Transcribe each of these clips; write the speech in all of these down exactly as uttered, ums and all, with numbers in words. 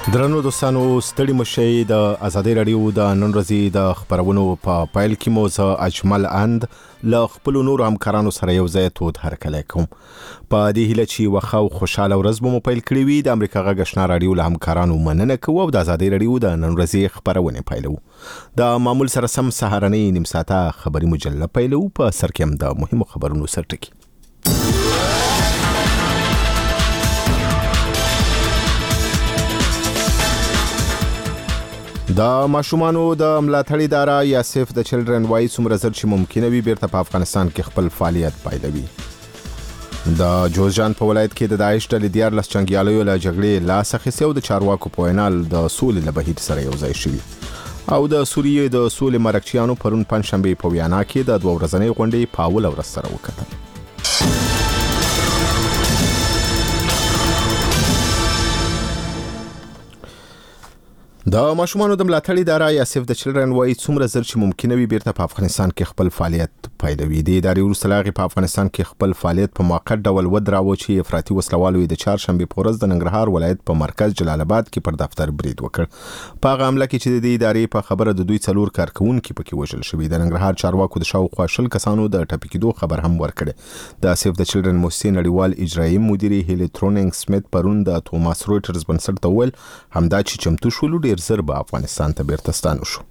درنو دوستانو ستړي مشي د ازادي رادیو د نن ورځې د خبرونو په پایل کې مو زه اجمل اند له خپل نور همکارانو سره یو ځای تود هرکلی کوم. په دې هیله چې وخه او خوشاله ورځ مو پایل کړی وي د امریکا غږ آشنا رادیو له همکارانو مننه کوو او د ازادي رادیو د نن ورځې خبرونه پایلو. د معمول سره سم سهارنۍ نیم ساعته خبري مجله پایلو په سر کې هم د مهمو خبرونو سرټکی. د ماشومانو د ملاتړ اداره یا سیف د چلډرن وایي څومره زر چې ممکنه وي بیرته په افغانستان کې خپل فعالیت پیلوي. د جوزجان په ولایت کې د داعش ډلې دیارلس جنګیالیو له جګړې لاس اخیستی او د چارواکو په وینا د سولې له بهیر سره یو ځای شوي او د سوریې د سولې مرکچیانو پرون پنځشنبه په ویانا کې د دوه ورځنۍ غونډې په اوله ورځ سره وکتل. د ماشومانو د ملاتړ اداره یا سیف د چلډرن وایي څومره زر چې ممکنه وي بیرته په افغانستان کې خپل فعالیت پیلوي. د ادارې وروسته له هغې په افغانستان کې خپل فعالیت په موقت ډول ودراوه چې افراطي وسلوالو د چهارشنبې په ورځ د ننګرهار ولایت په مرکز جلال آباد کې پر دفتر برید وکړ. په هغه حمله کې چې د ادارې په خبره د دوی څلور کارکونکي پکې وژل شوي. د ننګرهار چارواکو د شاوخوا شل کسانو د ټپي کېدو خبر هم ورکړی. د سیف د چلډرن موسسې نړیوال اجرایي مدیر هیلي ترونینګ سمیت پرون د توماس رویټرز بنسټ ته وویل همدا چې چمتو شولو ډیر زر به افغانستان ته بیرته ستانه شو.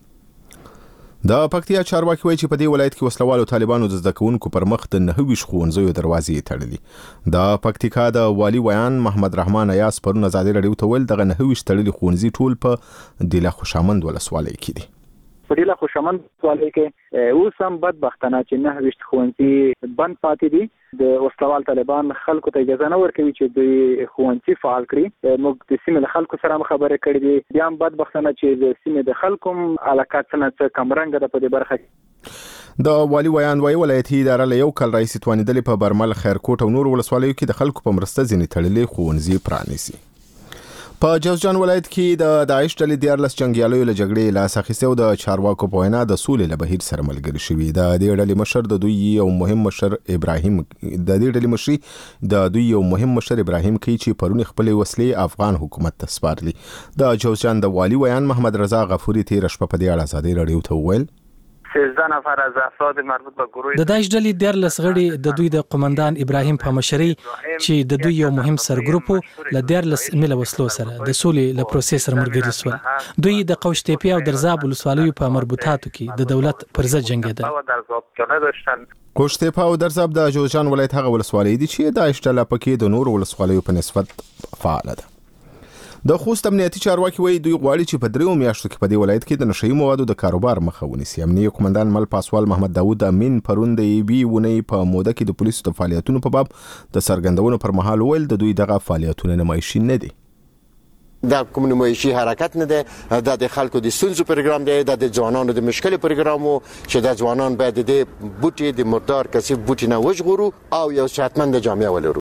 د پکتیا چارواکي وایي چې په دې ولایت کې وسلوالو طالبانو د زده کوونکو پر مخ د نهه ویشت ښوونځیو دروازې تړلي. د پکتیکا د والي ویان محمد رحمان ایاس پرون ازادي رادیو ته ویل دغه نهه ویشت تړلي ښوونځي ټول په دیله خوشامند ولسوالۍ کې دي. په ډیله خوشامند ولسوالۍ کې اوس هم بدبختانه چې نهه ویشت ښوونځي بند پاتې دي. د وسلوال طالبان خلکو ته اجازه نه ورکوي چې دوی ښوونځي فعال کړي. موږ د سیمې له خلکو سره هم خبرې کړې دي. بیا هم بدبختانه چې د سیمې د خلکو علاقه څه کمرنګه ده په دې برخه کې. د والي ویان وایي ولایتي اداره له یو کال راهیسې توانېدلې په برمل، خیرکوټ او نور ولسوالیو کې د خلکو په مرسته ځینې تړلې ښوونځي پرانیسي. په جوزجان ولایت کې د داعش ډلې دیارلس جنګیالیو له جګړې لاس اخیستی او د چارواکو په وینا د سولې له بهیر سره ملګري شوي. د دې ډلې مشر د دوی یو مهم مشر ابراهیم د دې ډلې مشري د دوی یو مهم مشر ابراهیم کوي چې پرون خپل وسلې افغان حکومت ته سپارلي. د جوزجان د والي ویان محمد رضا غفوري تیر شپه په دې اړه ازادي رادیو ته وویل سیزده نفر از افراد مربوط به گروه د داعش ډلې دیارلس غړي د دوی د قومندان ابراهیم په مشرۍ چې د دوی یو مهم سرګروپ له دیارلس میله وسلو سره د سولې له پروسې سره ملګري شول. دوی د قوش تیپی او درزاب ولسوالیو په مربوطاتو کې د دولت پر ضد جنګېدل. قوش تیپی او درزاب د جوزجان ولایت هغه ولسوالۍ دي چې داعش ډله پکې د نور ولسوالیو په نسبت فعال ده. د خوست امنیتي چارواکي وایي دوی غواړي چې په دریو میاشتو کې په دې ولایت کې د نشهیي موادو د کاروبار مخه ونیسي. امنیه قومندان مل پاسوال محمد داود امین پرون د یوې اونۍ په موده کې د پولیسو د فعالیتونو په باب د څرګندونو پر مهال ویل د دوی دغه فعالیتونه نمایشي نه دي. دا کوم نمایشي حرکت نه ده، دا د خلکو د ستونزو پروګرام دی، دا د ځوانانو د مشکل پروګرام وو چې د ځوانان باید د بوټي د مردار کثیف بوټي نه وژغورو او یو صحتمند جامعه ولرو.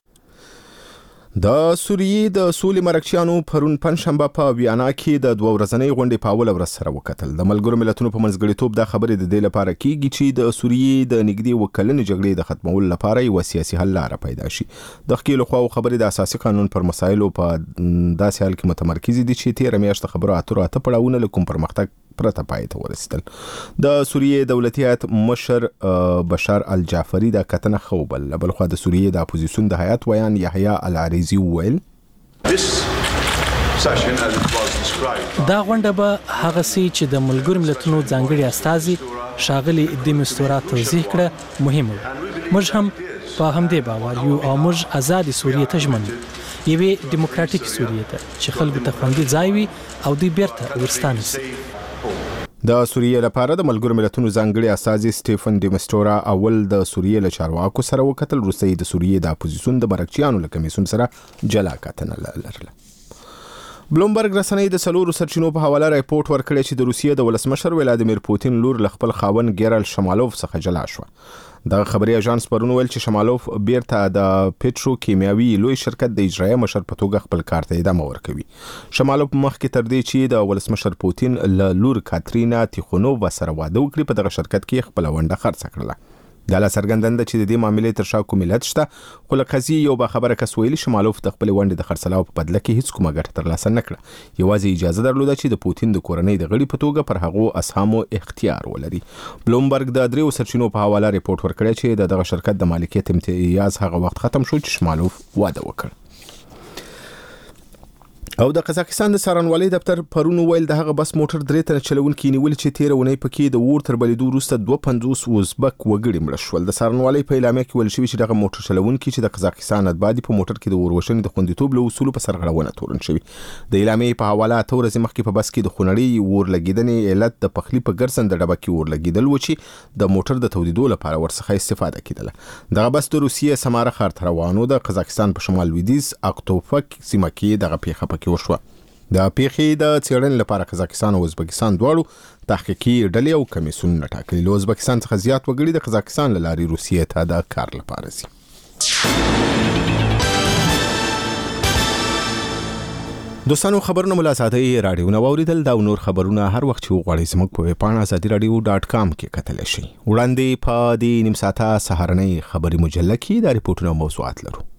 د سوریې د سولې مرکچیانو پرون پنځشنبه په ویانا کې د دوه ورځنۍ غونډې په اوله ورځ سره وکتل. د ملګرو ملتونو په منځګړیتوب دا خبرې د دې لپاره کیږي چې د سوریې د نږدې اوه کلنې جګړې د ختمولو لپاره یو سیاسي حل لاره پیدا شي. د ښکېلو خواو خبرې د اساسي قانون پر مسایلو په داسې حال کې متمرکز دي چې تېره میاشت خبرو اترو اته پړاوونه له کوم پرمختګ پرته پای ته ورسېدل. د سوریې دولتي هیات مشر بشار الجعفري دا کتنه خو بل بل خو د سوریې د اپوزیسیون د هیات ویان یحیی العریزي ویل دا غونډه به هغه سي چې د ملګرو ملتونو ځانګړي استازي شاغلي د مستورات توضیح کړه مهمه. موږ هم په همدې باور یو او موږ آزاد سوریې ته ژمن یو، یوې دیموکراتیک سوریې ته چې خلکو ته خوندي ځای وي او دوی بیرته ورستانه شي. د سوریې لپاره د ملګرو ملتونو ځانګړي استازي سټیفن دیمستورا اول د سوریې له چارواکو سره وکتل. وروسته د سوریې د اپوزیسیون د مرکچیانو له کمیسیون سره جلا کتنه لرله. بلومبرګ رسنۍ د څلورو سرچینو په حواله راپورټ ورکړی چې د روسیې د ولسمشر ولادیمیر پوتین لور له خپل خاوند ګیرل شمالوف څخه جلا شوه. د خبري اژانس پرون ویل چې شمالوف بیرته د پټرو کیمیاوي لوی شرکت د اجرایي مشر په توګه خپل کار ته ادامه ورکوي. شمالوف مخکې تر دې چې د ولسمشر پوتین له لور کاترینا تیخونووا سره واده وکړي په دغه شرکت کې خپل ونډه خرڅ کړله. دا لا څرګندنده چې د دې معاملې تر شا کوم علت شته، خو له قضیې یو باخبره کس ویلي شمالوف د خپلې ونډې د خرڅلاو په بدله کې هیڅ کومه ګټه ترلاسه نه کړه، یوازې اجازه درلوده چې د پوتین د کورنۍ د غړي په توګه پر هغو اسهامو اختیار ولري. بلومبرګ د دریو سرچینو په حواله ریپورت ورکړی چې د دغه شرکت د مالکیت امتیاز هغه وخت ختم شو چې شمالوف واده وکړ. او د قزاقستان د څارنوالۍ دفتر پرون ویل د هغه بس موټر درې تنه چلونکي نیول چې تیر اونۍ پکې د اور تر بلیدو وروسته دوه پنځوس ازبک وګړي مړه شول. د څارنوالۍ په اعلامیه کې ویل شوی چې دغه موټر چلونکي چې د قزاقستان اتباع په موټر کې د اور وژنې د خوندیتوب له اصولو په سرغړونه تورن شوی. د اعلامیې په حواله اته ورځې مخکې په بس کې د خونړۍ اور لګیدنې علت د پخلی په ګرځند د ډبه کې اور لګیدل و چې د موټر د تودیدو لپاره ورڅخه استفاده کیدله. دغه بس د روسیې سماره ښار ته روانو د قزاقستان په شمال لویدیځ اکتوفک سیمه کې دغه پیښه پکې وشوه. د پیښې د څېړنې لپاره قزاقستان او ازبکستان دواړو تحقیقي ډلې او کمیسیونونه ټاکلي. له ازبکستان څخه زیات وګړي د قزاقستان له لارې روسیې ته د کار لپاره ځي. دوستانو خبرونه ملا ساتي رادیو نو اوریدل دا نور خبرونه هر وخت چې وغواړئ زموږ په ویب پاڼه ازادي رادیو ډاټ کام کې کتلی شئ. وړاندې په دې نیم ساعته سهارنۍ خبري مجله کې د ریپورتونو موضوعات لرو.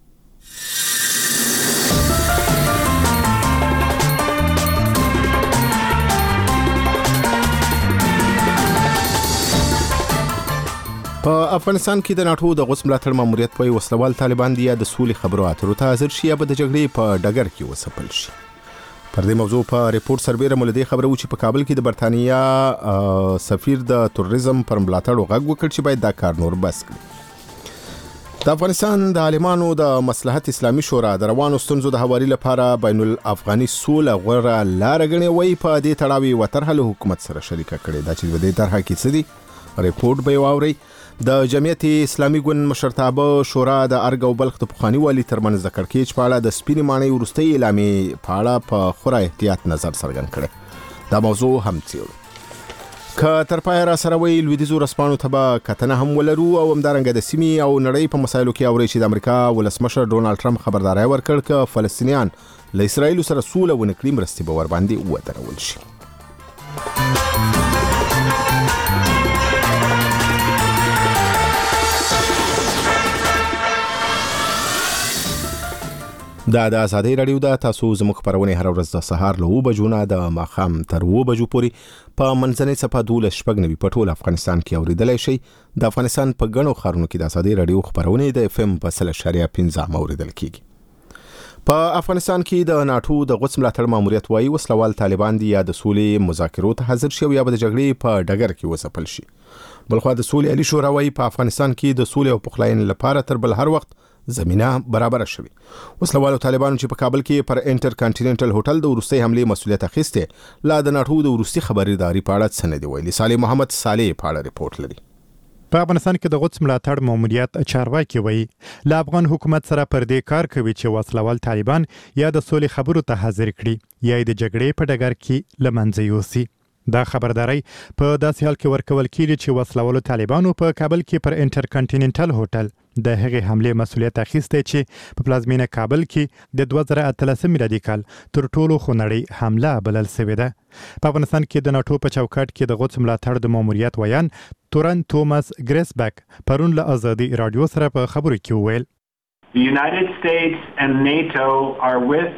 په افغانستان کې د ناټو د غوڅ ملاتړ ماموریت په وسلوال طالبان دی د سولې خبرو اترو ته حاضر شي یا به د جګړې په ډګر کې وسپل شي. پر دې موضوع په ریپورت سربېره مولدي خبره و چې په کابل کې د برتانیا سفیر د تروریزم پر ملاتړ غږ وکړ چې باید دا کار نور بس کړي. د افغانستان د عالمانو د مصلحت اسلامي شورا د روانو ستونزو د هواري لپاره بین الافغاني سوله غوره لار غني وای په دې تړاو و طرح له حکومت سره شریکه کړي. دا چې د دې طرح کې څه دي ریپورت به واوري. د جمعیت اسلامي ګوند مشرتابه شورا د ارګ او بلخ د پخوانی والي ترمنځ د کړکېچ په اړه د سپینې ماڼۍ وروستۍ اعلامیې په اړه په خورا احتیاط نظر څرګند کړی. دا موضوع هم څېړو. که تر پایه را سره وی لویدیځو رسپانو ته به کتنه هم ولرو او همدارنګه د سیمې او نړۍ په مسایلو کې اوري چې د امریکا ولسمشر ډونالد ټرمپ خبرداری ورکړ چې فلسطینیان له اسرایل سره سوله ونکړي مرستې به ورباندې ودرول شي. دا د ازادي رادیو د تاسو زموږ خبرونه هر ورځ د سهار له اوه بجو نه د ماښام تر اوه بجو پورې په منځنۍ صفحه دولس شپږ نوي په ټول افغانستان کې اوریدلای شئ. د افغانستان په ګڼو ښارونو کې د ازادي رادیو خبرونه د اف ام په سل اشاریه پنځه اوریدل کیږي. په افغانستان کې د ناټو د غوڅ ملاتړ ماموریت وایي وسلوال طالبان دي یا د سولې مذاکرو ته حاضر شي یا د جګړې په ډګر کې وسپل شي. بلخو د سولې علي شورا وایي په افغانستان کې د سولې او پخلاینې لپاره تر بل هر وخت زمينه برابر شوی. وسلوالو طالبانو چې په کابل کې پر انټر کانټیننټل هوټل د ورستۍ حمله مسولیت اخیسته لا د ناټو د ورستۍ خبرداري په اړه څه نه دی ویلي. صالح محمد صالح په اړه ریپورت لري. په افغانستان کې د غوڅ ملاتړ ماموریت چارواکي وایي له افغان حکومت سره پر دې کار کوي چې وسلوال طالبان یا د سولې خبرو ته حاضر کړي یا د جګړې په ډګر کې لمنځه یوسي. دا خبرداري په داسې حال کې ورکول کیږي چې وسلوالو طالبانو په کابل کې پر انټر کانټیننټل هوټل د هغې حمله مسولیت اخیسته چې په پلازمینه کابل کې د دوه زره اتلسم میلادي کال تر ټولو خونړۍ حمله بلل شوې ده. په افغانستان کې د ناټو په چوکاټ کې د غوڅ ملاتړ د ماموریت ویان تورن توماس ګریسبک پرون له ازادي رادیو سره په خبرو کې وویل The United States and NATO are with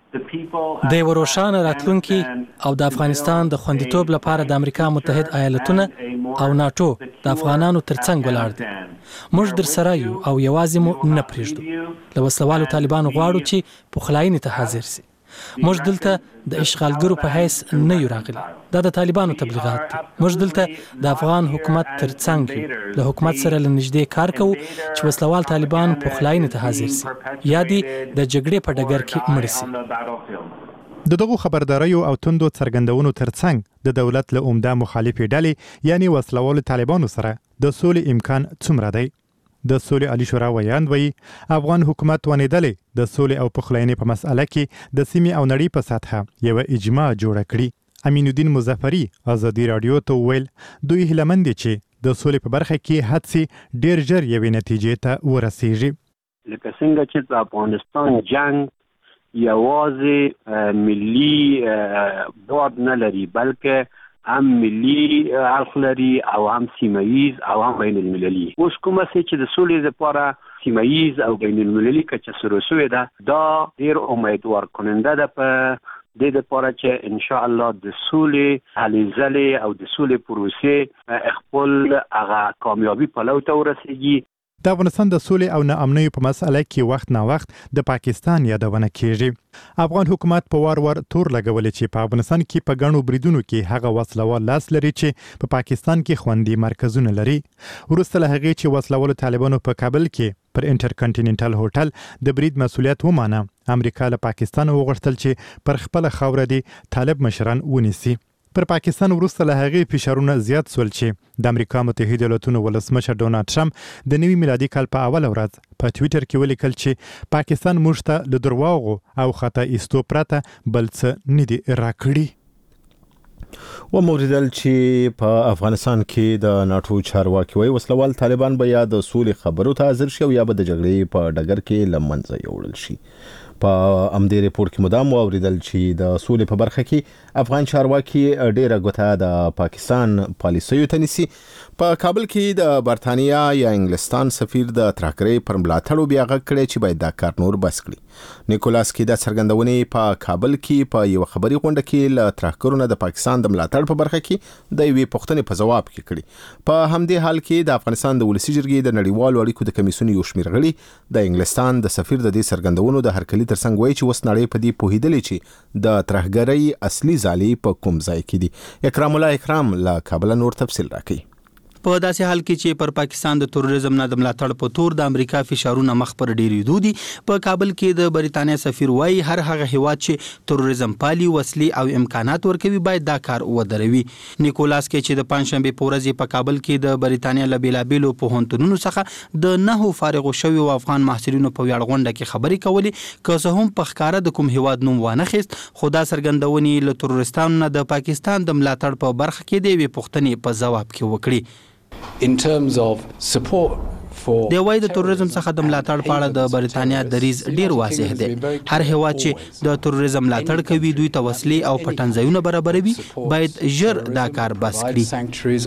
د وروشان راتلونکي او د افغانستان د خوندیتوب لپاره د امریکا متحد ایالتونه او ناټو د افغانانو ترڅنګ ولاړ دي. موږ در سره یو او یوازې مو نه پرېږدو. له وسلوالو طالبانو غواړو چې پخلاینې ته حاضر سي. موږ دلته د اشغالګرو په حیث نه یو راغلي. دا د طالبانو تبلیغات دي. موږ دلته د افغان حکومت ترڅنګ یو. له حکومت سره له نږدې کار کوو چې وسلوال طالبان پخلاینې ته حاضر سي یا دي د جګړې په ډګر کې مړ سي. د دغو خبرداریو او توندو څرګندونو ترڅنګ د دولت له عمده مخالفې ډلې یعنی وسلوالو طالبانو سره د سولې امکان څومره دی؟ د سولې علي شورا ویان وایي افغان حکومت ونیدلې د سولې او پخلاینې په مسأله کې د سیمې او نړۍ په سطحه یو اجماع جوړه کړي. امین الدین مظفری ازادي رادیو ته ویل دوی هیلمند دي چې د سولې په برخه کې هڅې ډیر ژر یوې نتیجې ته ورسیږي. لکه څنګه چې د افغانستان جنگ یوازې ملي بعد نه لري بلکې هم ملي اړخ لري او هم سیمایي او هم بین المللي. اوس کومه چې د سولې لپاره سیمایي او بین المللي کچه سره شوې ده دا ډیر امیدوار کننده ده په د دې لپاره چې ان شاء الله د سولې هلې ځلې او د سولې پروسې خپل هغه کامیابی په لور ته ورسیږي. د افغانستان د سولې او ناامنۍ په مسأله کې وخت نا وخت د پاکستان یادونه کیږي. افغان حکومت په وار وار تور لګولې چې په افغانستان کې په غنو بریدونو کې هغه وسلوال لاس لري چې په پاکستان کې خوندي مرکزونه لري. وروسته له هغه چې وسلوال طالبانو په کابل کې پر انټر کنټیننټل هوټل د برید مسولیت ومانه، امریکا له پاکستان وغوښتل چې پر خپل خاوره دي طالب مشران ونیسي. پر پاکستان وروسته له هغې فشارونه زیات سول چې د امریکا متحده ایالاتونو ولسمشر ډونالد ټرمپ د نوي میلادي کال په اوله ورځ په ټویټر کې ولیکل چې پاکستان موږ ته له درواغو او خطا ایستو پرته بل څه نه دي راکړي. و موریدل چې په افغانستان کې د ناتو چارواکي وایي وسلوال طالبان به یا د سولې خبرو ته حاضر شي او یا به د جګړې په ډګر کې له منځه یوړل شي. په امدې ریپورت کې مدام اوریدل چې د سولې په برخه کې افغان چارواکي ډېره ګوته د پاکستان پالیسیو ته نیسي. په کابل کې د برتانیا یا انګلستان سفیر د ترهګرۍ پر ملاتړ بیا غږ کړی چې باید دا کار نور بس کړي. نیکولاس کې د څرګندونې په کابل کې په یو خبري غونډه کې له ترهګرو نه د پاکستان د ملاتړ په برخه کې د یوې پوښتنې په ځواب کې کړي. په همدې حال کې د افغانستان د ولسی جرګې د نړیوالو اړیکو د کمیسیون یو شمېر غړي د انګلستان د سفیر د دې څرګندونو د هرکلي ترڅنګ وایي چې وس نړۍ په دې پوهیدلې چې د ترهګرۍ اصلي ځالې په کوم ځای کې دي. اکرام الله اکرام له کابل نور تفصیل راکړي. په داسې حال کې چې پر پاکستان د تروریزم نه د ملاتړ په تور د امریکا فشارونه مخ پر ډیریدو دي. په کابل کې د بریتانیا سفیر وایي هر هغه هیواد چې تروریزم پالي وسلې او امکانات ورکوي باید دا کار ودروي. نیکولاس کې چې د پنځشنبه په ورځ په کابل کې د بریتانیا له بیلابیلو پوهنتونونو څخه د نهو فارغ شویو افغان محصلینو په ویاړ غونډه کې خبرې کولې که څه هم په ښکاره د کوم هیواد نوم وانه خیست، خو دا څرګندونې له تروریستانو نه د پاکستان د ملاتړ په برخه کې د یوې پوښتنې په ځواب کې وکړي. In terms of support د وای د تروریزم څخه د ملاتړ په اړه د بریتانیا دریځ ډیر واضح دی. هر هیواد چې د تروریزم ملاتړ کوي دوی ته وسلې او پټنځایونه برابروي باید ژر دا کار بس کړي.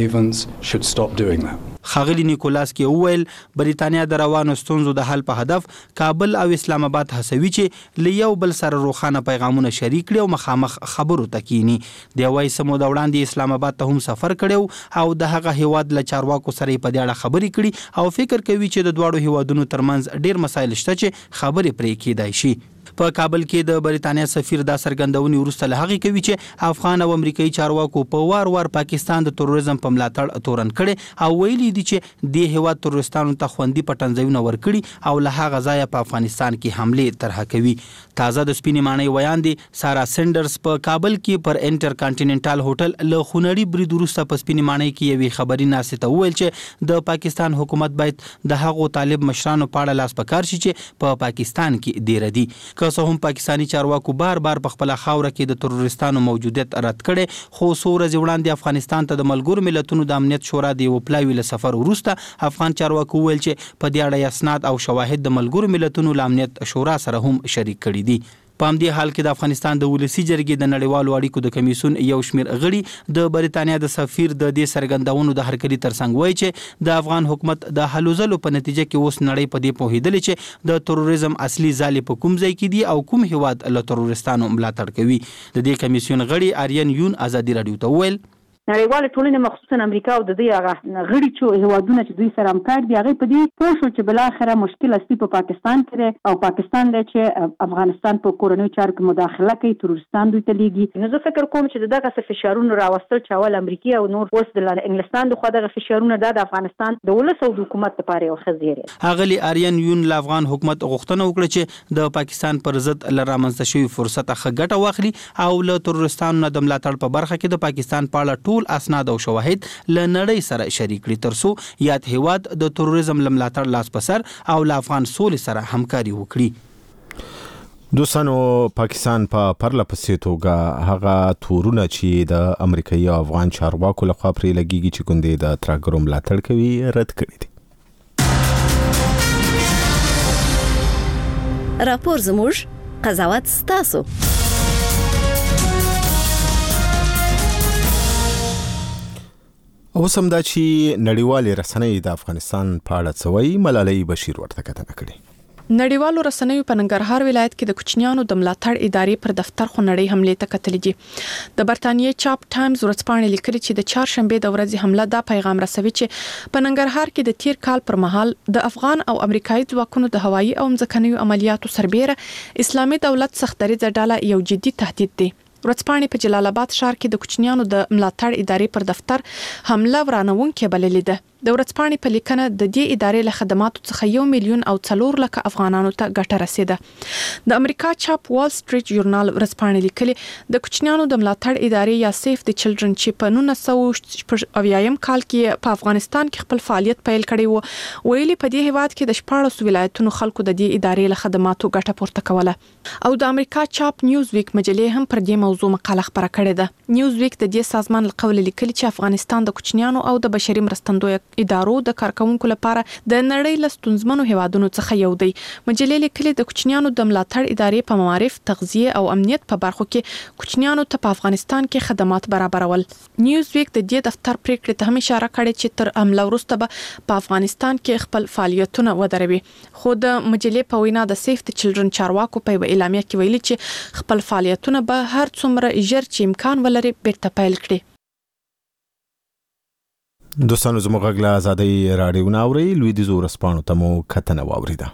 ښاغلي نیکولاس کې وویل بریتانیا د روانو ستونزو د حل په هدف کابل او اسلام آباد هڅوي چې له یو بل سره روښانه پیغامونه شریک کړي او مخامخ خبرو ته کینی. د وای سمو د وړاندې اسلام آباد ته هم سفر کړو او د هغه هیواد له چارواکو سره په دې اړه خبرې کړي او فکر کوي چې د دواړو هیوادونو ترمنځ ډیر مسایل شته چې خبرې پرې کېدای شي. په کابل کې د بریتانیا سفیر دا څرګندونې وروسته له هغې کوي چې افغان او امریکایي چارواکو په وار وار پاکستان د تروریزم په ملاتړ تورن کړي او ویلي دي چې د هیواد تروریستانو ته خوندي پټنځایونه ورکړي او له هغه ځایه په افغانستان کې حمله طرحه کوي. تازه د سپینې ماڼۍ ویان دي سارا سینډرز په کابل کې پر انټر کانټیننټل هوټل له خونړي برید وروسته په سپینې ماڼۍ کې یوې خبري ناستې ته وویل چې د پاکستان حکومت باید د هغو طالب مشرانو په اړه لاس پکار شي چې په پاکستان کې ډیر دي. که څه هم پاکستانی چارواکو بار بار په خپل خاوره کې د تروریستانو موجودیت رد کړي، خو څو ورځې وړاندې افغانستان ته د ملګرو ملتونو د امنیت شورا د یو پلاوي له سفر وروسته افغان چارواکو ویل چې په دې اړه اسناد او شواهد د ملګرو ملتونو له امنیت شورا سره هم شریک کړي دي. په همدې حال کې د افغانستان د ولسی جرګې د نړیوالو اړیکو د کمیسیون یو شمېر غړي د بریتانیا د سفیر د دې څرګندونو د هرکلي ترڅنګ وایي چې د افغان حکومت د هلو ځلو په نتیجه کې اوس نړۍ په دې پوهېدلې چې د تروریزم اصلي ځالې په کوم ځای کې دي او کوم هیواد له تروریستانو ملاتړ کوي. د دې کمیسیون غړي آریان یون ازادي راډیو ته وویل نړیواله ټولنه مخصوصا امریکا او د دې هغه غړي چې هیوادونه چې دوی سره همکار دي هغه په دې پوه شو چې بل اخره مشکل اصلي په پاکستان کې او پاکستان دی چې افغانستان په کورنیو چارو کې مداخله کوي، تروریستان دوی ته لیږي. نو زه فکر کوم چې دغه څه فشارونه راوستل چې اول امریکا او نور اوس د انګلستان د خوا دغه فشارونه د افغانستان د ولس او د حکومت لپاره یو ښه زیری. اغلی آریان یون له افغان حکومت غوښتنه وکړه چې د پاکستان پر ضد ل رامنځته شوی فرصت ښه ګټه واخلي او له تروریستانو نه د ملاتړ په برخه کې د پاکستان په اړه ټول اسناد او شواهد له نړۍ سره شریک کړي ترڅو یاد هیواد د تروریزم له ملاتړ لاس په سر او له افغان سولې سره همکاري وکړي. دوستانو پاکستان په پا پرله پسې توګه هغه تورونه چې د امریکایي او افغان چارواکو لخوا پرې لګیږي چې ګوندې د ترهګرو ملاتړ کوي رد کړي دي. راپور زموږ قضاوت ستاسو. اوس هم دا چې نړیوالې رسنۍ د افغانستان په اړه څه وایي، ملالۍ بشیر ورته کتنه کړې. نړیوالو رسنیو په ننګرهار ولایت کې د کوچنیانو د ملاتړ ادارې پر دفتر خونړۍ حمله ته کتلې دي. د برتانیې چاپ ټایمز ورځپاڼې لیکلي چې د چهارشنبه د ورځې حمله دا پیغام رسوي چې په ننګرهار کې د تیر کال پر مهال د افغان او امریکایي ځواکونو د هوایي او ځمکنیو عملیاتو سربېره اسلامي دولت سختدریځه ډله یو جدي تهدید دی. ورځپاڼې په جلال آباد ښار کې د کوچنیانو د ملاتړ ادارې پر دفتر حمله ورانوونکې بللې ده. د ورځپاڼې په لیکنه د دې ادارې له خدماتو څخه یو میلیون او څلور لک افغانانو ته ګټه رسیده. د امریکا چاپ وال سټریټ ژورنال ورځپاڼې لیکلي د کوچنیانو د ملاتړ ادارې یا سیف د چلډرن چې په نولس سوه اویایم کال کې په افغانستان کې خپل فعالیت پیل کړی و، ویلي په دې هیواد کې د شپاړسو ولایتونو خلکو د دې ادارې له خدماتو ګټه پورته کوله. او د امریکا چاپ نیوز ویک مجلې هم پر دې موضوع مقاله خپره کړې ده. نیوز ویک د دې سازمان له قوله لیکلي چې افغانستان د کوچنیانو او د بشري مرستندوی ادارو د کارکونکو لپاره د نړۍ له ستونزمنو هیوادونو څخه یو دی. مجلې لیکلي د کوچنیانو د ملاتړ ادارې په معارف، تغذیه او امنیت په برخو کې کوچنیانو ته په افغانستان کې خدمات برابرول. نیوز ویک د دې دفتر پریکړې ته هم اشاره کړې چې تر حمله وروسته به په افغانستان کې خپل فعالیتونه ودروي. خو د مجلې په وینا د سیف د چلډرن چارواکو په اعلامیه کې ویلي چې خپل فعالیتونه به هر څومره ژر چې امکان ولري بیرته پیل کړي. دوستانو زموږ غږ له ازادۍ راډیو نه اورئ، لویدیځو ورځپاڼو ته مو کتنه واوریده.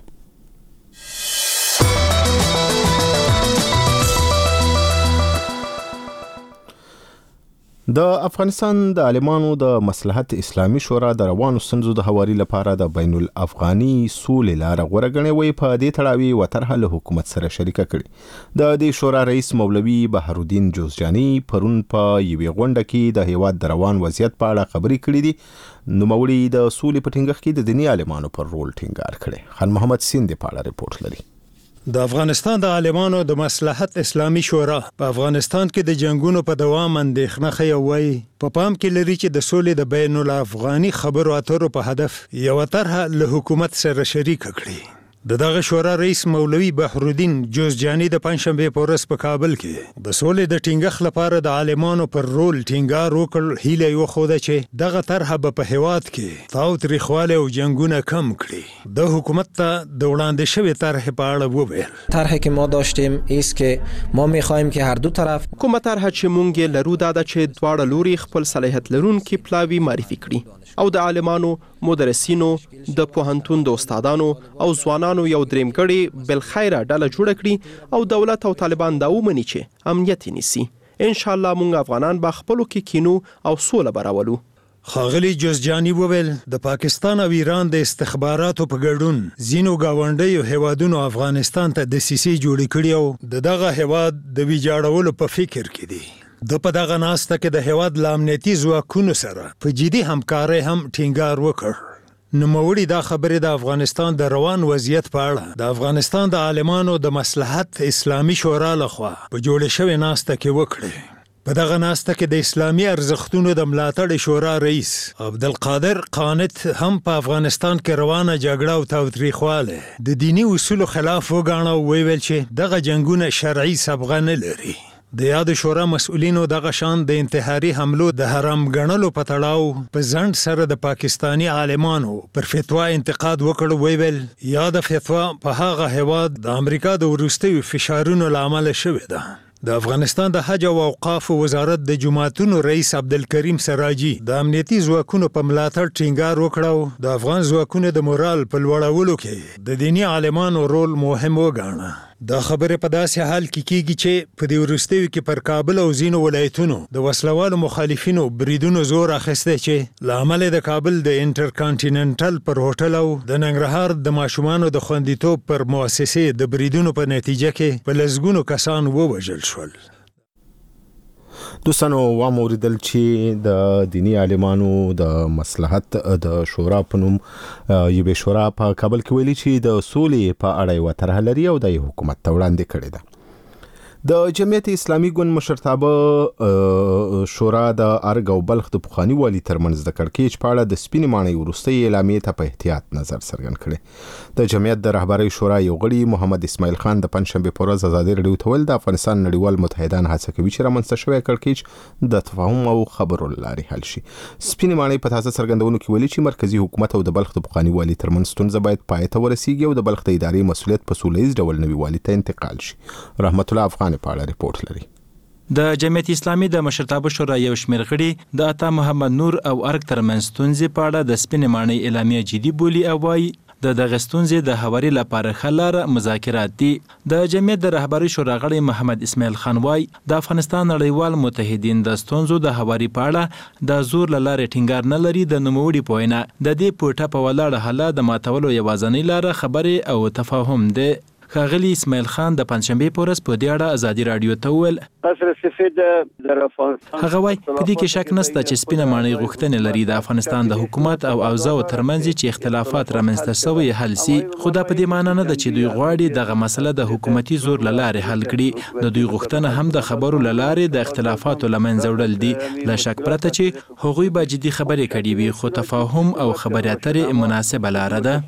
د افغانستان د عالمانو د مصلحت اسلامي شورا د روانو ستونزو د هواري لپاره د بین الافغاني سولې لاره غوره ګڼي وي. په دې تړاو یې وطرحه له حکومت سره شریکه کړې. د دې شورا رئیس مولوي بهارالدین جوزجاني پرون په یوې غونډه کې د هیواد د روان وضعیت په اړه خبرې کړې دي. نوموړي د سولې په ټینګښت کې د دیني عالمانو پر رول ټینګار کړی. خان محمد سیند په اړه ریپورت لري. د افغانستان د عالمانو د مصلحت اسلامي شورا په افغانستان کې د جنگونو په دوام اندېښنه ښیي او وایي په پام کې لري چې د سولې د بین الافغاني خبرو اترو په هدف یوه طرحه له حکومت سره شریکه کړي. د دغه شورا رئیس مولوي بهارالدین جوزجاني د پنځشنبه په ورځ په کابل کې د سولې د ټینګښت لپاره د عالمانو پر رول ټینګار وکړ. هیله یې وښوده چې دغه طرحه به په هیواد کې تاوتریخوالی او جنگونه کم کړي. د حکومت ته د وړاندې شوې طرحې په اړه وویل. طرحی که ما داشتیم ایست که ما می‌خوایم که هر دو طرف کومه طرحه چې مونږ لرو دا ده چې دواړه لوري خپل صلاحیت لرونکي پلاوي معرفي کړي او د عالمانو، مدرسینو، د پوهنتون د استادانو او ځوانانو یو درېمګړی بالخیره ډله جوړه کړي او دولت او طالبان دا ومني چې امنیت نیسي. ان شاء الله مونږ افغانان به خپلو کې کینو او سوله براولو. ښاغلي جوزجاني وویل د پاکستان او ایران د استخباراتو په ګډون ځینو ګاونډیو هیوادونو افغانستان ته دسیسې جوړې کړي او د دغه هیواد د ویجاړولو په فکر کې دي. د په دغه ناسته کې د هیواد له امنیتي ځواکونو سره په جدي همکارۍ هم ټینګار وکړ. نوموړي دا خبرې د افغانستان د روان وضعیت په اړه د افغانستان د عالمانو د مصلحت اسلامي شورا لخوا په جوړې شوې ناسته کې وکړې. په دغه ناسته کې د اسلامي ارزښتونو د ملاتړ شورا رئیس عبدالقادر قانت هم په افغانستان کې روانه جګړه او تاوتریخوالی د دینی اصولو خلاف وګاڼه او ویل چې دغه جنګونه شرعي سبغه نه لري. د یاد شورا مسؤلینو دغه شان د انتحاري حملو د حرام ګڼلو په تړاو په ځنډ سره د پاکستانی عالمانو پر فتوا انتقاد وکړ. ویل یاد فتوا په هغه هیواد د امریکا د وروستیو فشارونو له امله شوې ده. د افغانستان د حج او اوقاف وزارت د جماعتونو رئیس عبدالکریم سراجي د امنیتي ځواکونو په ملاتړ ټینګار وکړ. د افغان ځواکونو د مورال په لوړولو کې د دیني عالمانو رول مهم وګاڼه. دا خبره په داسې حال کې کیږي چې په دې وروستیو کې پر کابل او ځینو ولایتونو د وسلوالو مخالفینو بریدونو زور اخیستی چې له امله د کابل د انټرکانټیننټل پر هوټل او د ننګرهار د ماشومانو د خوندیتوب پر مؤسسې د بریدونو په نتیجه کې په لسګونو کسان ووژل شول. دوستانو واوریدل چې د دینی عالمانو د مصلحت د شورا په نوم یوه شورا په کابل کې ویلي چې د سولې په اړه یو طرح لري او د حکومت ته وړاندې کړې ده. د جمعیت اسلامي ګوند مشرتابه شورا د ارګ او بلخ د پخوانی والي ترمنځ د کړکېچ په اړه د سپینې ماڼۍ وروستۍ اعلامیې ته په احتیاط نظر څرګند کړی. د جمعیت د رهبرۍ شورا یو غړي محمد اسماعیل خان د پنځشنبې په ورځ ازادي راډیو ته ویل د افغانستان نړیوال متحدان هڅه کوي چې رامنځته شوی کړکېچ د تفاهم او خبرو له لارې حل شي. سپینې ماڼۍ په تازه څرګندونو کې ویلي چې مرکزی حکومت او د بلخ د پخوانی والي ترمنځ ستونزه باید پای ته ورسیږي او د بلخ د ادارې مسؤلیت په سوله ییز ډول نوي والي ته انتقال شي. رحمت الله افغان په اړه ریپورت لري. د جمعیت اسلامي د مشرتابه شورا یو شمېر غړي د عطا محمد نور او ارګ ترمنځ ستونزې په اړه د سپینې ماڼۍ اعلامیه جدي بولي او وايي د دغه ستونزې د هواري لپاره ښه لاره مذاکرات دي. د جمعیت د رهبرۍ شورا غړی محمد اسماعیل خان وايي د افغانستان نړیوال متحدین د ستونزو د هواري په اړه د زور له لارې ټینګار نه لري. د نوموړي په وینا د دې په ټاپه ولاړه حل د ماتولو یوازینۍ لاره خبرې او تفاهم ده. ښاغلي اسماعیل خان د پنځشنبې په ورځ په دې اړه ازادي راډیو ته وویل هغه وایي په دې کې شک نشته چې سپینه ماڼۍ غوښتنې لري د افغانستان د حکومت او اوضاعو ترمنځ چې اختلافات رامنځته شوي حل سي، خو دا په دې معنی نه ده چې دوی غواړي دغه مسله د حکومتي زور له لارې حل کړي. د دوی غوښتنه هم د خبرو له لارې د اختلافاتو له منځه وړل دي، له شک پرته چې هغوی به جدي خبرې کړي وي، خو تفاهم او خبرې اترې مناسبه لاره ده.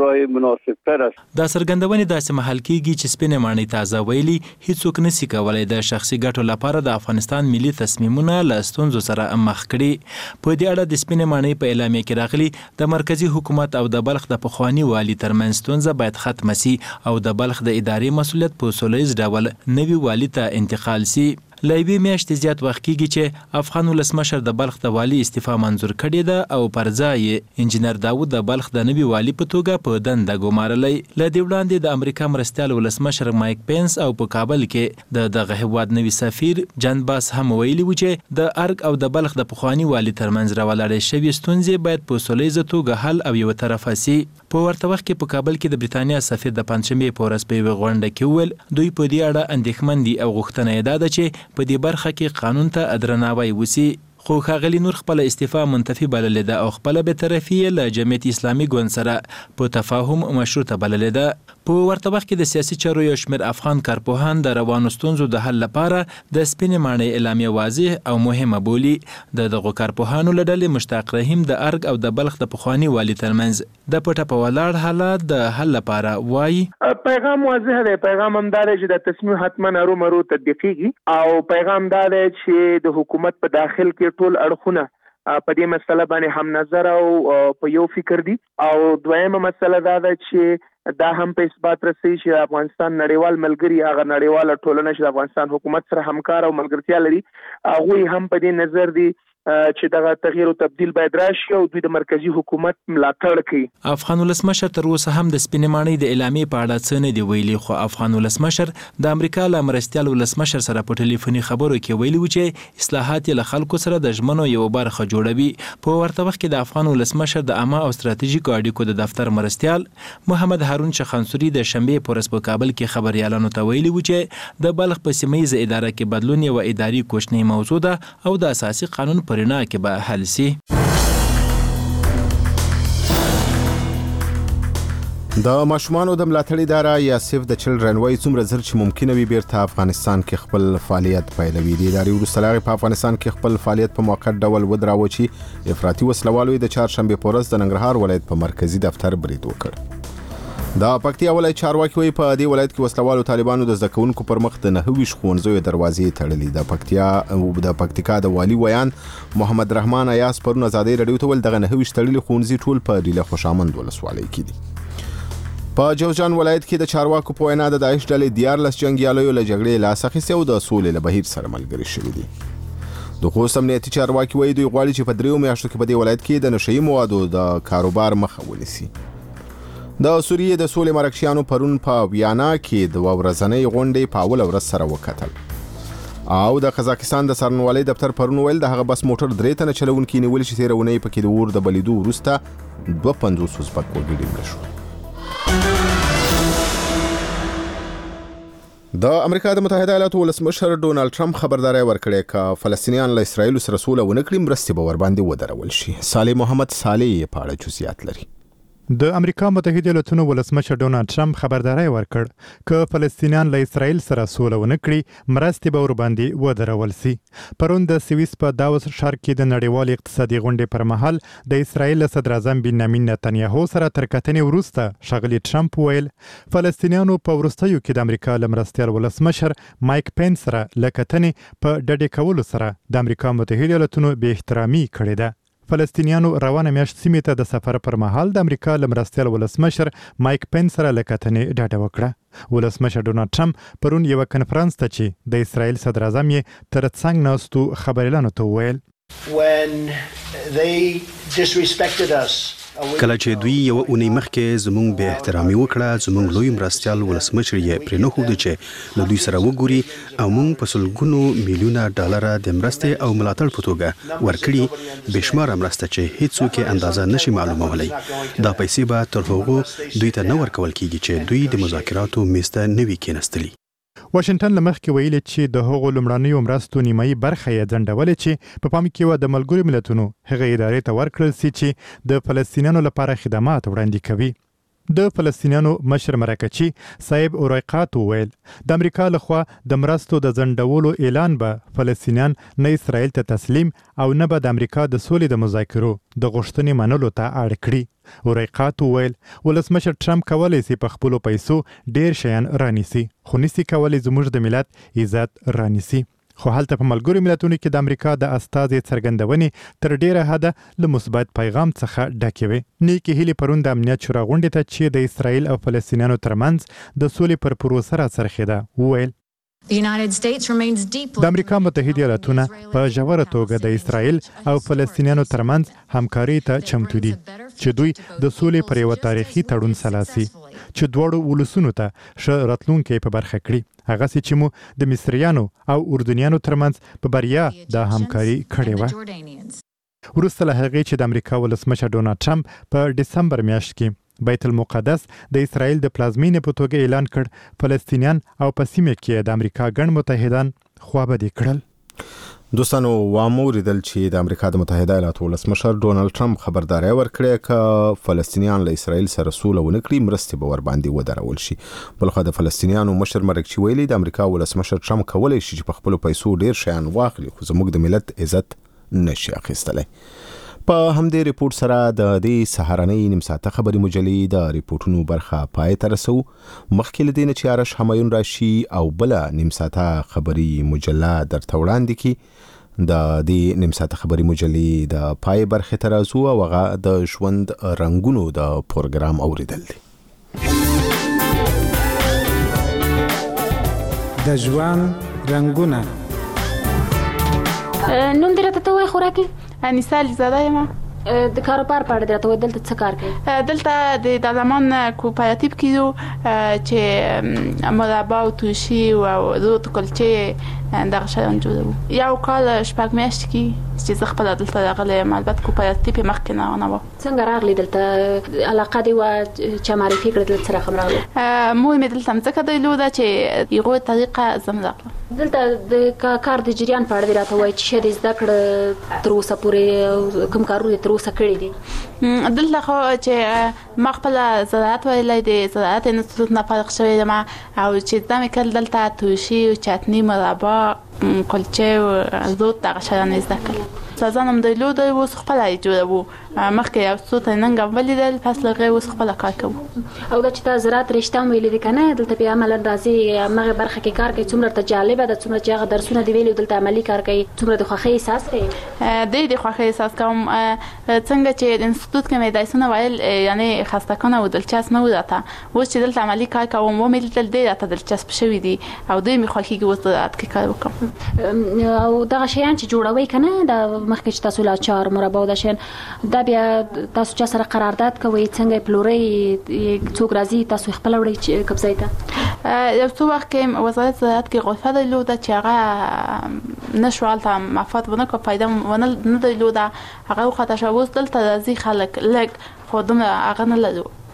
دا څرګندونې داسې محل کېږي چې سپینې ماڼۍ تازه ویلي هیڅوک نشي کولی د شخصي ګټو لپاره د افغانستان ملي تصمیمونه له ستونزو سره مخ کړي. په دې اړه د سپینې ماڼۍ په اعلامیه کې راغلي د مرکزی حکومت او د بلخ د پخوانی والي ترمنځ ستونزه باید ختمه سي او د بلخ د ادارې مسؤلیت په سوله ییز ډول نوي والي ته انتقال سي. له یوې میاشتې زیات وخت کېږي چې افغان ولسمشر د بلخ د والي استعفا منظور کړې ده او پر ځای انجینر داود د بلخ د نوي والي په توګه په دنده ګمارلی. له دې وړاندې د امریکا مرستیال ولسمشر مایک پینس او په کابل کې د دغه هیواد نوي سفیر جان باس هم ویلي و چې د ارګ او د بلخ د پخوانی والي ترمنځ راولاړې شوې ستونزې باید په سوله ییزه توګه حل او یو طرفه سي. په ورته وخت کې په کابل کې د بریتانیا سفیر د پنځشنبې په ورځ په یوه غونډه کې وویل دوی په دې اړه اندېښمن دي او غوښتنه یې دا ده چې په دې برخه کې قانون ته درناوی وسی. خو ښاغلي نور خپل استعفا منتفي بللې ده او خپل بېطرفي له جمعیت اسلامي ګوند سره په تفاهم مشروطه بللې ده. په ورته وخت کې د سیاسي چارو یو شمېر افغان کارپوهان د روانو ستونزو د حل لپاره د سپینې ماڼۍ اعلامیه واضح او مهمه بولي. د دغو کارپوهانو له ډلې مشتاق رحیم د ارګ او د بلخ د پخواني والي ترمنځ د پټه په ولاړ حالات د حل لپاره وایي پیغام واضح دی. پیغام هم دا دی چې د تصمیم حتما ارومرو تطبیقیږي او پیغام دا دی چې د حکومت په داخل کې ټول اړخونه په دې مسله باندې هم نظر او په یو فکر دي او دویمه مسله دا ده چې دا هم په اثبات رسي چې افغانستان نړیوال ملګری هغه نړیواله ټولنه چې افغانستان حکومت سره همکار او ملګرتیا لري هغوی هم په دې نظر دي چې دغه تغییر او تبديل باید راشي او دوی د مرکزی حکومت ملاتړ کوي. افغان ولسمشر تر اوسه هم د سپینې ماڼۍ د اعلامیې په اړه څه نه دی ویلي، خو افغان ولسمشر د امریکا له مرستیال ولسمشر سره په ټلیفوني خبرو کې ویلي و چې اصلاحات له خلکو سره د ژمنو یو برخه جوړوي. په ورته وخت کې د افغان ولسمشر د عامه او ستراتیژیکو اړیکو د دفتر مرستیال محمد هارون شخنسوري د شنبې په ورځ په کابل کې خبريالانو ته ویلي و چې د بلخ په سیمه ییزه اداره کې بدلون یو اداري کوشنۍ موضوع ده او د اساسي قانون پرنا کې به حل سي. د ماشومانو د ملاتړ اداره یا سیف د چلډرن وایي څومره زر چې ممکنه وي بیرته افغانستان کې خپل فعالیت پیلوي. د ادارې وروسته لاغې په افغانستان کې خپل فعالیت په موقت ډول ودراوه چې افراطي وسلوالو د چهارشنبې په ورځ د ننګرهار ولایت په مرکزی دفتر برید وکړ. د پکتیا ولایت چارواکي وایي په دې ولایت کې وسلوالو طالبانو د زده کوونکو پر مخ د نهه ویشت ښوونځیو دروازې تړلې. د پکتیا او د پکتیکا د والي ویان محمد رحمان ایاس پرون ازادي راډیو ته ویل دغه نهه ویشت تړلي ښوونځي ټول په ډیله خوشامند ولسوالۍ کې دي. په جوزجان ولایت کې د چارواکو په وینا د داعش ډلې دیارلس جنګیالیو له جګړې لاس اخیستی او د سولې له بهیر سره ملګري شوي دي. د خوست امنیتي چارواکي وایي دوی غواړي چې په دریو میاشتو کې په دې ولایت کې د نشهیي موادو د کاروبار مخه ونیسي. د سوریې د سولې مرکشیانو پرون په ویانا کې د ورځنۍ غونډې په اوله ورځ سره وکتل او د قزاقستان د څارنوالۍ دفتر پرون ویل د هغه بس موټر درې تنه چلونکي نیول چې تېره اونۍ پکې د اور د بلیدو وروسته دوه پنځوس ازبک وګړي مړه شول. د امریکا د متحده ایالاتو ولسمشر ډونالد ټرمپ خبرداري ورکړې چې فلسطینیان له اسرایل سره سوله ونه کړي مرستې به ور باندې ودرول شي. صالح محمد صالح په اړه جزئیات لري. د امریکا متحده ایالاتونو ولسمشر ډونالد ټرمپ خبرداري ورکړ ک فلسطینیان له اسرائیل سره سوله ونه کړي مرستې به ور باندې ودرول سي. پرون د سویس په داوس ښار کې د نړیوال اقتصادي غونډې پر مهال د اسرائیل صدر اعظم بنیامین نتنیاهو سره تر کتنې وروسته ښاغلي ټرمپ ویل فلسطینیانو په وروستیو کې د امریکا له مرستیال ولسمشر مایک پینس سره له کتنې په ډډې کولو سره د امریکا متحده ایالاتونو بې احترامي کړې ده. فلسطینیانو روانه میاشت سیمې ته د سفر پر مهال د امریکا له مرستیال ولسمشر مایک پینس سره له کتنې ډاډه وکړه. ولسمشر ډونالد ټرمپ پرون یو کنفرانس ته چې د اسرائیل صدر اعظم یې تر څنګ ناستو خبريالانو ته وویل کله چې دوی یو اونۍ مخکې زموږ به احترامي وکړه زموږ لوی مرستیال ولسمشر یې پرې نه خو چې له دوی سره وګوري او موږ په سلګونو میلیونه ډالر د مرستې او ملاتړ په توګه ورکړي بشمار مرسته چې هیڅوک اندازه نشي معلومولای. دا پیسې به تر هغو دوی ته نه ورکول کیږي چې دوی د مذاکراتو میز ته نه وي کېناستلي. واشنگټن لمخکې ویلي چې د هغو لمړنیو مرستو نیمایي برخه یې ځنډولې چې په پام کې و د ملګرو ملتونو هغه ادارې ته ورکړل سي چې د فلسطینیانو لپاره خدمات وړاندې کوي. د فلسطینیانو مشر مرکچی صاحب اورایقات ویل د امریکا لخوا د مرستو د ځنډولو اعلان به فلسطینیان نه اسرائیل ته تسلیم او نه به د امریکا د سولې د مذاکرو د غوښتنې منلو ته اړ کړي. اورایقات ویل ولسمشر ټرمپ کولی سي په خپلو پیسو ډیر شیان رانیسي خو نسي کولی زموږ د ملت عزت رانیسي. خو هلته په ملګرو ملتونو کې د امریکا د استازي څرګندونې تر ډیره حده له مثبت پیغام څخه ډکې وي. نیکی هیلي پرون د امنیت شورا غونډې ته چې د اسرائیل او فلسطینیانو ترمنځ د سولې پر پروسه راڅرخېده وویل د امریکا متحده ایالاتونه په ژوره توګه د اسرائیل او فلسطینیانو ترمنځ همکاري ته چمتو دي چې دوی د سولې پر یو تاریخي تړون سلاسي چې دواړو ولسونو ته ښه راتلونکی په برخه کړي. هغه چې مو د مصریانو او اردنیانو ترمنځ په بریا د همکاري کړې وه. وروسته له هغې چې د امریکا ولسمشر ډونالد ټرمپ په ډسمبر میاشت کې بیت المقدس د اسرائیل د پلازمینې په توګه اعلان کړ فلسطینیان او په سیمه کې د امریکا ګڼ متحدان خوابدي کړل. دوستانو واموریدل چې د امریکا د متحده ایالاتو ولسمشر ډونالد ټرمپ خبرداري ورکړه ک فلسطینیان له اسرائیل سره سوله ونه کړي مرستې به ور باندې ودرول شي. بلخو د فلسطینیانو مشر مرکچی ویلي د امریکا ولسمشر ټرمپ کولای شي چې په خپل پیسو ډیر شیان واخلي خو زموږ د ملت عزت نشي اخیستلای. په همدې ریپورت سره د دې سهارنۍ نیم ساعته خبري مجلې د ریپورتونو برخه پای ته رسو. مخکې له دې نه چې آرش همایون راشي او بل نیم ساعته خبري مجله درته وړاندې کی د دې نیم ساعته خبري مجلې د پای برخه ته راځو او هغه د ژوند رنگونو د پروګرام اوریدل دي. د ژوند رنگونه نوم دې راته وایي خوراکي انیسه علیزاده یم. د کاروبار په اړه درته وایي دلته څه کار کوي؟ دلته د دالمان کوپراتیو کې یو چې مربا او توشي او روت کلچې دغه شیان جوړوو. یو کال شپږ میاشتې کې چې زه خپله دلته راغلی یم. البته کوپراتیو یې مخکې نه نه وه. څنګه راغلې دلته؟ علاقه دې وه چې معرفي کړې دلته څه رقم راغلی؟ مور مې دلته مځکه درلوده چې هغو طریقه زه م راغلم. دلته د کار د جریان په اړه دې راته وایي چې څه دې زده کړه تر اوسه پورې کوم کارونه تر اوسه کړي دي؟ دلته خو چې ما خپله زراعت ویلی دی زراعت انستیتوت نه فارغ شوې یم او چې زده مې کړل دلته توشي چتني مربا کلچې او زود دغه شیان یې زده کړل. سازان هم درلوده اوس خپله یې جوړوو. مخکې یو څو ته ننګ هم ولیدل پس له هغې اوس خپله کار کوو. او دا چې تا زراعت رشته هم ویلې دي که نه دلته بیا عملا راځې همغې برخه کې کار کوي څومره ورته جالبه ده څومره چې هغه درسونه دې ویلي دلته عملي کار کوي څومره د خوښۍ احساس کوي؟ ډېر د خوښۍ احساس کوم. څنګه چې د انستیتوت کې مې درسونه ویل یعنې خستهکنه او دلچسپ نه و راته. اوس چې دلته عملي کار کوم ومې لیدل ډېر راته دلچسپ شوي دي او ډېر مې خوښېږي اوس زراعت کې کار وکړم. او دغه شیان چې جوړوئ که نه دا مخکې چې تاسو لاچار مربا او دا شیان دا بیا تاسو چا سره قرارداد کوئ څنګه یې پلورئ څوک راځي تاسو یې خپله وړئ کبځای ته؟ یو څو وخت کې وزارت زراعت کې غرفه درلوده چې هغه نه شو هلته مفاد ونه کړه فایده نه درلوده هغه وخته شوه. اوس دلته راځي خلک لږ خو دومره هغه نه لرو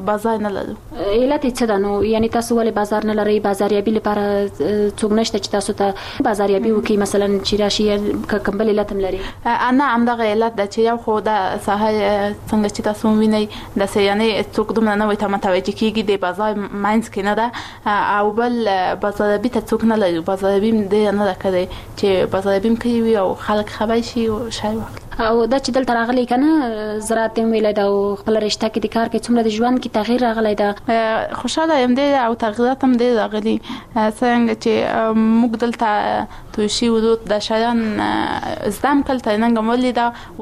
بازار نه لرو. علت څه ده نو؟ یعنی تاسو ولې بازار نه لرئ؟ بازاریابي لپاره څوک نشته چې تاسو ته بازاریابي وکړي مثلا چې راشي کوم بل علت هم لري؟ انا همدغه علت ده چې یو خو د ساحه څنګه چې تاسو وینئ د یعنی څوک دومره نه وي ته متوجه کیږي د بازار ماینز کې نه ده، او بل بازاریابي ته څوک نه لري. بازاریابي دې نه ده کړی چې بازاریابي کوي او خلک خبر شي او شای وخت او دا چې دلته راغلی کنه زراعت هم ویل دا او خپل رشته کې د کار کې څومره د ژوند کې تغییر راغلی دا. خوشاله یم دی او تغیرات هم دی راغلي. څنګه چې موږ دلته توشي ودود د شایان زدم کله تنګ مولې دا